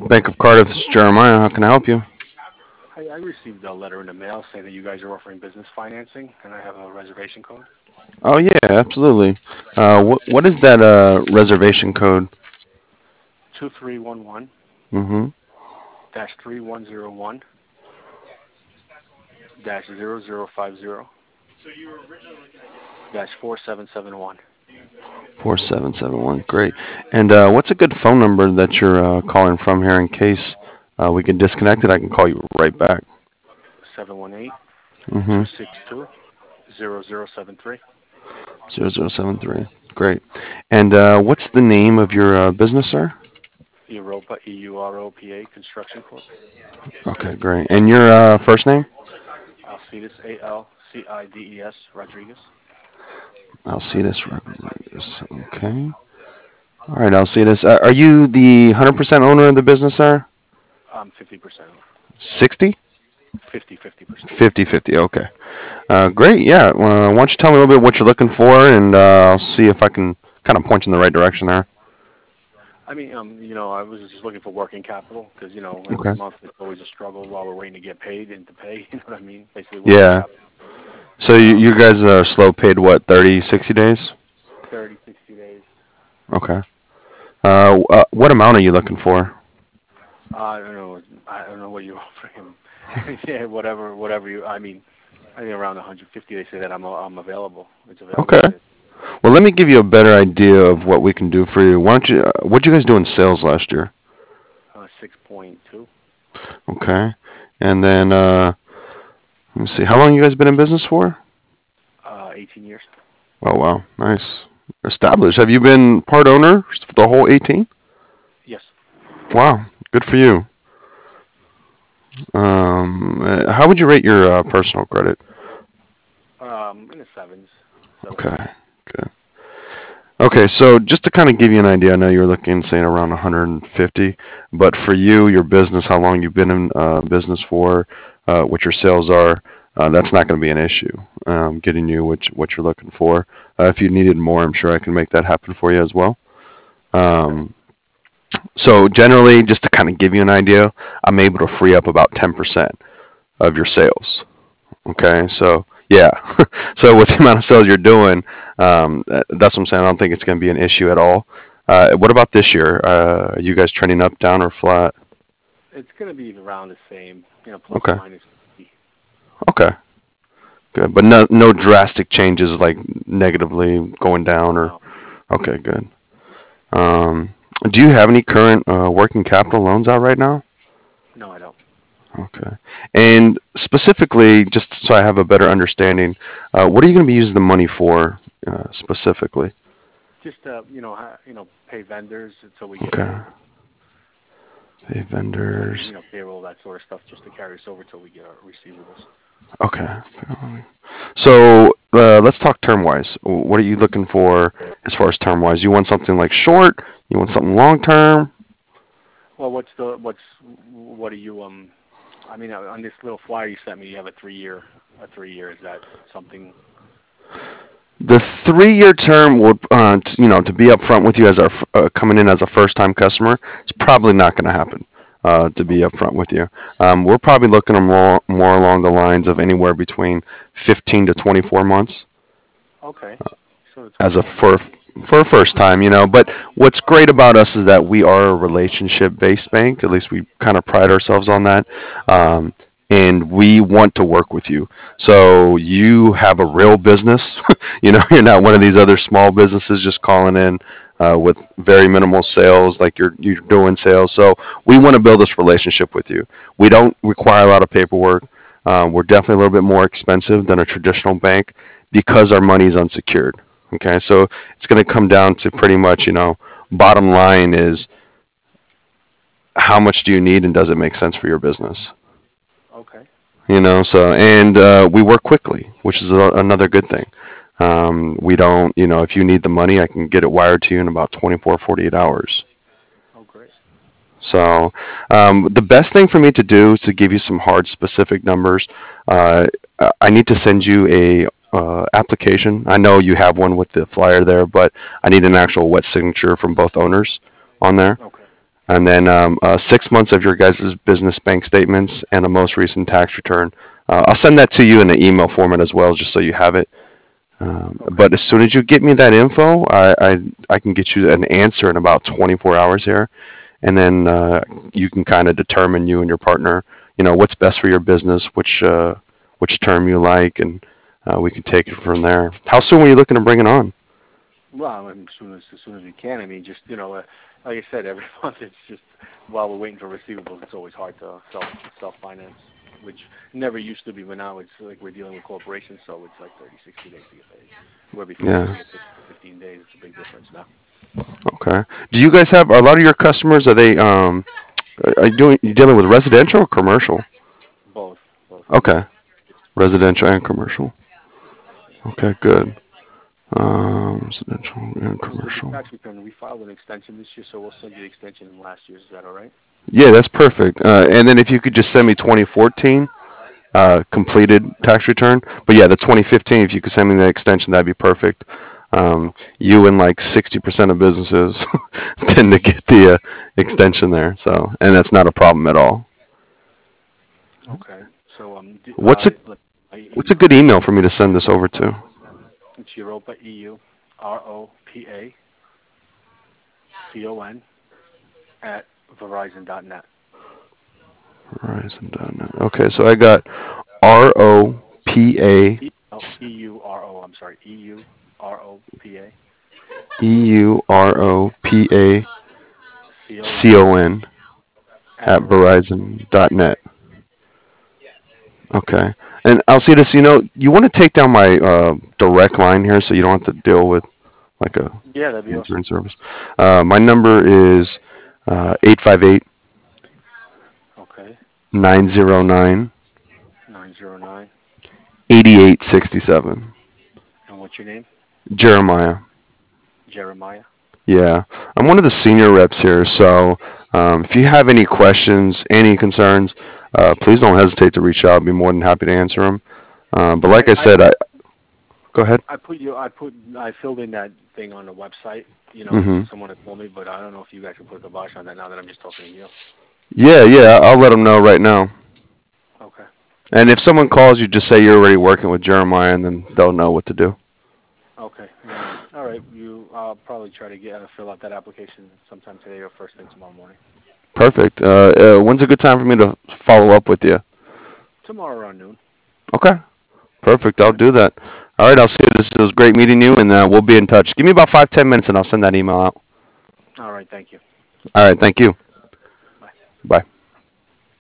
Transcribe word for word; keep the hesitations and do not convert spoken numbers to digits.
Bank of Cardiff, this is Jeremiah. How can I help you? Hi, I received a letter in the mail saying that you guys are offering business financing, and I have a reservation code. Oh yeah, absolutely. Uh, what what is that uh, reservation code? two three one one Mm-hmm. dash three one zero one dash zero zero five zero dash four seven seven one. Four seven seven one. Great. And uh, what's a good phone number that you're uh, calling from here in case uh, we get disconnected? I can call you right back. seven one eight Mm-hmm. two six two zero zero seven three. Zero zero seven three. Great. And uh, what's the name of your uh, business, sir? Europa, E U R O P A Construction Corp. Okay, great. And your uh, first name? Alcides, A L C I D E S, Rodriguez. Alcides Rodriguez. Okay. All right, Alcides. Uh, are you the one hundred percent owner of the business, sir? I'm fifty percent owner. sixty? fifty, fifty percent. fifty fifty. Okay. Uh, great. Yeah. Uh, why don't you tell me a little bit what you're looking for, and uh, I'll see if I can kind of point you in the right direction there. I mean, um, you know, I was just looking for working capital because, you know, every Okay. month it's always a struggle while we're waiting to get paid and to pay. You know what I mean? Basically, working Yeah. capital. So you, Um, you guys are slow paid, what, thirty, sixty days? thirty, sixty days. Okay. Uh, uh, what amount are you looking for? I don't know. I don't know what you offer him. Yeah, whatever, whatever you. I mean, I think around one hundred fifty. They say that I'm I'm available. It's available. Okay. Well, let me give you a better idea of what we can do for you. Why don't you? Uh, what did you guys do in sales last year? Uh, six point two. Okay. And then uh, let me see. How long you guys been in business for? Uh, eighteen years. Oh wow, nice. Established. Have you been part owner for the whole eighteen? Yes. Wow, good for you. Um, uh, how would you rate your uh, personal credit? Um, in the sevens. Seven and a Okay, half. good. Okay, so just to kind of give you an idea, I know you were looking, saying around one hundred fifty, but for you, your business, how long you've been in uh, business for, uh, what your sales are, uh, that's not going to be an issue. Um, getting you what you- what you're looking for. Uh, if you needed more, I'm sure I can make that happen for you as well. Okay. Um, so generally, just to kind of give you an idea, I'm able to free up about ten percent of your sales. Okay, Okay. so yeah, so with the amount of sales you're doing, um, that- that's what I'm saying. I don't think it's going to be an issue at all. Uh, what about this year? Uh, are you guys trending up, down, or flat? It's gonna be around the same. You know, plus or Okay, minus fifty. okay, good. But no, no drastic changes like negatively going down or No. okay, good. Um, do you have any current uh, working capital loans out right now? No, I don't. Okay. And specifically, just so I have a better understanding, uh, what are you going to be using the money for uh, specifically? Just uh, you know, ha- you know, pay vendors until we get Okay. paid. Pay I mean, vendors. you know, payroll, that sort of stuff, just to carry us over till we get our receivables. Okay. So uh, let's talk term wise. What are you looking for as far as term wise? You want something like short? You want something long term? Well, what's the what's what are you um? I mean, uh, on this little flyer you sent me, you have a three year a three year. Is that something? The three-year term would, uh, t- you know, to be upfront with you as our f- uh, coming in as a first-time customer, it's probably not going to happen. Uh, to be Okay, upfront with you, um, we're probably looking at more more along the lines of anywhere between fifteen to twenty-four months okay. So the as a twenty-four months. for for a first time, you know. But what's great about us is that we are a relationship-based bank. At least we kind of pride ourselves on that. Um, and we want to work with you. So you have a real business. You know, you're not one of these other small businesses just calling in uh, with very minimal sales, like you're you're doing sales. So we want to build this relationship with you. We don't require a lot of paperwork. Um, we're definitely a little bit more expensive than a traditional bank because our money is unsecured. Okay, so it's going to come down to pretty much, you know, bottom line is how much do you need and does it make sense for your business? Okay, You know, so and uh, we work quickly, which is a, another good thing. Um, we don't, you know, if you need the money, I can get it wired to you in about twenty-four, forty-eight hours. oh great. So um, the best thing for me to do is to give you some hard specific numbers. Uh, I need to send you a uh, application. I know you have one with the flyer there, but I need an actual wet signature from both owners on there. Okay, and then um, uh, six months of your guys' business bank statements and a most recent tax return. Uh, I'll send that to you in an email format as well, just so you have it. Um, Okay. but as soon as you get me that info, I, I I can get you an answer in about twenty-four hours here, and then uh, you can kind of determine, you and your partner, you know, what's best for your business, which uh, which term you like, and uh, we can take it from there. How soon were you looking to bring it on? Well, I mean, as soon as as soon as we can. I mean, just you know, uh, like I said, every month it's just while we're waiting for receivables, it's always hard to self self finance, which never used to be. But now it's like we're dealing with corporations, so it's like thirty, sixty days to get paid. Where before we used Yeah. to get paid in fifteen days. It's a big difference now. Okay. Do you guys have a lot of your customers? Are they um are you doing you dealing with residential or commercial? Both, both. Okay. Residential and commercial. Yeah. Okay, good. Um, residential and And with the commercial. tax return, we filed an extension this year, so we'll send you the extension in last year's. Is that all right? Yeah, that's perfect. Uh, and then if you could just send me twenty fourteen uh, completed tax return. But yeah, the twenty fifteen, if you could send me the extension, that'd be perfect. Um, Okay. you and like sixty percent of businesses tend to get the uh, extension there. So, and that's not a problem at all. Okay. So um, d- What's uh, a let- my what's a email. good email for me to send this over to? It's Europa E U R O P A C O N at Verizon dot net. Verizon dot net. Okay, so I got R O P A E, oh, E U R O. I'm sorry. E U R O P A E U R O P A C O C N O N at at Verizon. Verizon dot net. Okay. And Alcides, you know, you want to take down my uh, direct line here so you don't have to deal with like a Yeah, that'd be awesome. answering service. Uh, my number is uh, eight five eight, Okay. nine zero nine, Nine zero nine. eight eight six seven. And what's your name? Jeremiah. Jeremiah. Yeah. I'm one of the senior reps here, so um, if you have any questions, any concerns, uh, please don't hesitate to reach out. I'll be more than happy to answer them. Um, but Yeah, like I, I I said, I go ahead. I put you. I put. I filled in that thing on the website. You know, Hmm. someone had told me, but I don't know if you guys can put a kibosh on that now that I'm just talking to you. Yeah, yeah, I'll let them know right now. Okay. And if someone calls you, just say you're already working with Jeremiah, and then they'll know what to do. Okay. Um, all right. You. I'll probably try to get uh, fill out that application sometime today or first thing tomorrow morning. Perfect. Uh, uh, when's a good time for me to follow up with you? Tomorrow around noon. Okay. Perfect. I'll Okay. do that. All right. I'll see you. This it was great meeting you, and uh, we'll be in touch. Give me about five ten minutes, and I'll send that email out. All right. Thank you. All right. Thank you. Bye. Bye.